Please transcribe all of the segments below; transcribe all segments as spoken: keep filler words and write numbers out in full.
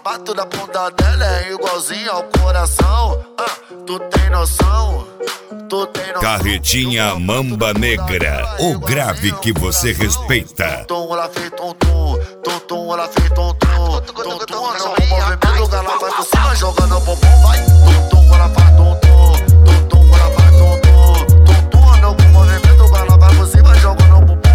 formato da bunda dela é igualzinho ao coração. Ah, tu tem noção? Tu tem noção? Carretinha Mamba Negra, o grave que você respeita. Tum, ela fez tum tum, tum tum, ela fez tum tum, tum tum, no movimento ela vai por cima jogando o bumbum, vai. Tum tum, ela faz tum tum, tum tum, ela faz tum tum, tum tum, no movimento ela vai por cima jogando o bumbum.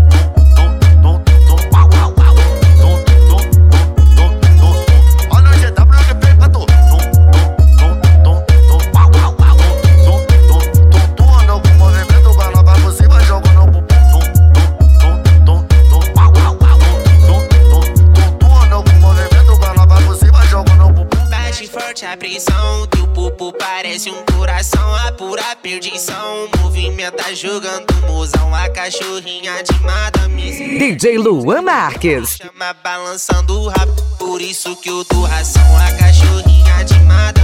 A prisão, teu pupo parece um coração, a pura perdição. Movimenta jogando mozão, a cachorrinha de madame. D J Luan Marques Chama balançando o rabo, por isso que eu dou ração, a cachorrinha de madame.